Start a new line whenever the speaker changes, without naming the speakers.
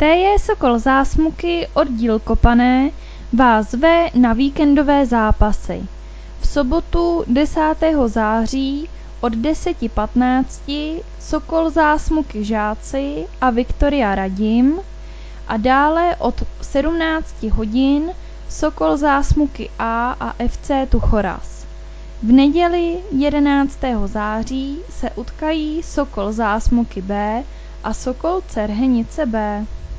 TJ Sokol Zásmuky oddíl Kopané vás zve na víkendové zápasy. V sobotu 10. září od 10:15 Sokol Zásmuky Žáci a Viktoria Radim a dále od 17 hodin Sokol Zásmuky A FC Tuchoraz. V neděli 11. září se utkají Sokol Zásmuky B a Sokol Cerhenice B.